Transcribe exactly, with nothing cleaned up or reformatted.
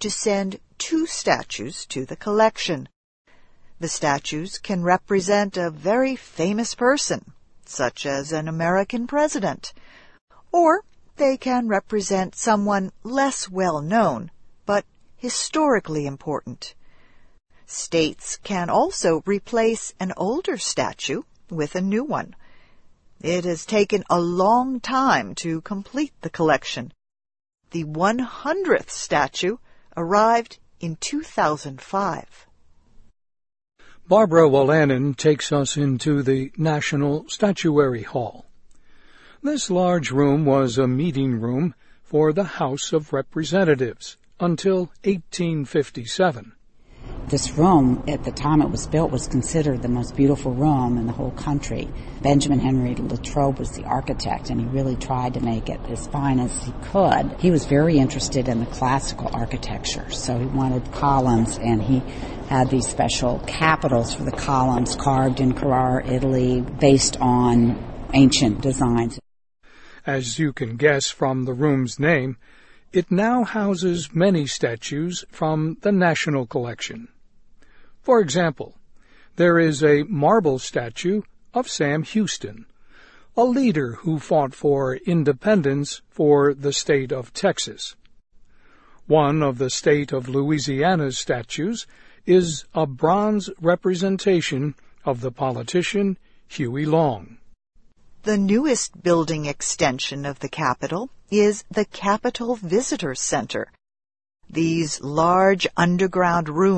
to send two statues to the collection. The statues can represent a very famous person, such as an American president, or they can represent someone less well known, but historically important. States can also replace an older statue with a new one. It has taken a long time to complete the collection. The one hundredth statue arrived in two thousand five. Barbara Wolanin takes us into the National Statuary Hall. This large room was a meeting room for the House of Representatives until eighteen fifty-seven. This room, at the time it was built, was considered the most beautiful room in the whole country. Benjamin Henry Latrobe was the architect, and he really tried to make it as fine as he could. He was very interested in the classical architecture, so he wanted columns, and he had these special capitals for the columns carved in Carrara, Italy, based on ancient designs. As you can guess from the room's name, it now houses many statues from the National Collection. For example, there is a marble statue of Sam Houston, a leader who fought for independence for the state of Texas. One of the state of Louisiana's statues is a bronze representation of the politician Huey Long. The newest building extension of the Capitol is the Capitol Visitor Center. These large underground rooms